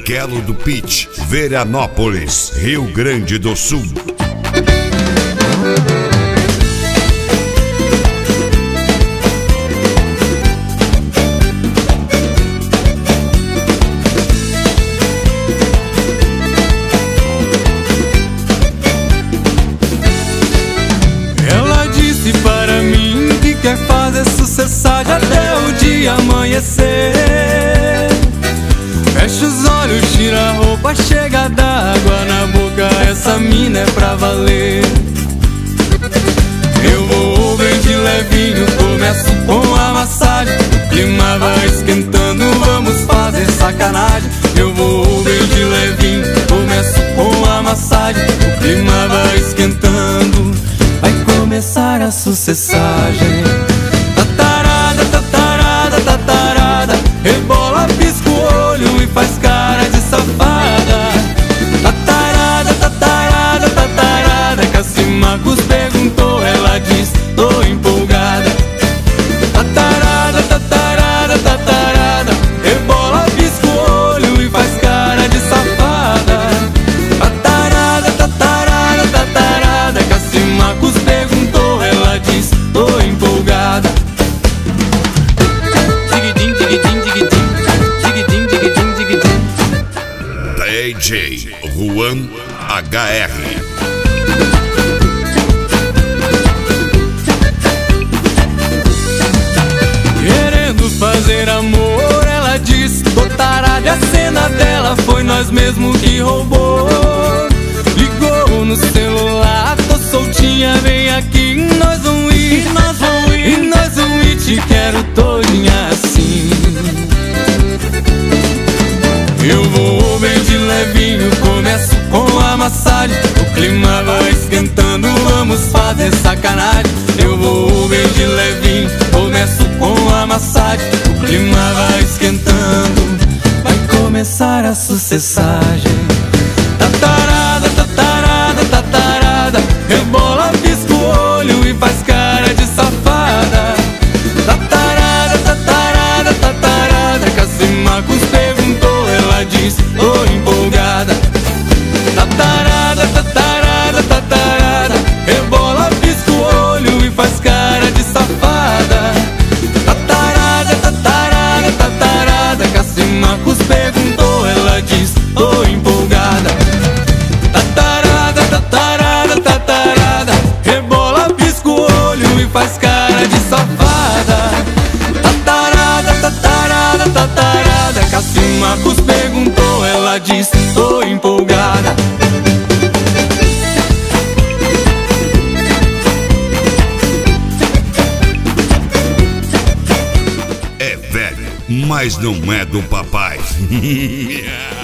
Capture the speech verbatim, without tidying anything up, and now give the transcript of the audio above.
Barrichello do Pitch, Veranópolis, Rio Grande do Sul. Ela disse para mim que quer fazer sucessar até o dia amanhecer. Fecha os olhos, tira a roupa, chega d'água na boca, essa mina é pra valer. Eu vou bem de levinho, começo com a massagem. O clima vai esquentando, vamos fazer sacanagem. Eu vou bem de levinho, começo com a massagem. O clima vai esquentando, vai começar a sucessagem. Tatarada, tatarada, tatarada, rebola, pisca o olho e faz cara de safada. Tatarada, tatarada, tatarada, Cassimacos perguntou, ela diz, tô empolgada. Tatarada, tatarada, tatarada, rebola, pisca o olho e faz cara de safada. Tatarada, tatarada, tatarada, Cassimacos perguntou, ela diz, tô empolgada. Digidim, digidim, digidim, digidim, digidim, digidim. D J Juan H R. Querendo fazer amor, ela disse, tô tarada, a cena dela foi nós mesmo que roubou. Ligou no celular, tô soltinha, vem aqui, nós vamos ir, nós vamos ir, e nós vamos ir, te quero todinha assim. Eu vou bem de levinho, começo com a massagem. O clima vai esquentando, vamos fazer sacanagem. Eu vou bem de levinho, começo com a massagem. O clima vai esquentando, vai começar a sucessagem. Tatarada, tatarada, tatarada, rebola, pisca o olho e faz cara de safada. Tatarada, tatarada, tatarada, Cassimacos perguntou, ela diz, tô empolgada. Tatarada, tatarada, tatarada, rebola, pisca o olho e faz cara de safada. Tatarada, tatarada, tatarada, Cassimacos perguntou, ela diz, tô empolgada. Tatarada, tatarada, tatarada, rebola, pisca o olho e faz cara de safada. Tatarada, tatarada, tatarada, Cassimacos perguntou, ela diz, tô empolgada. É velho, mas não é do papai.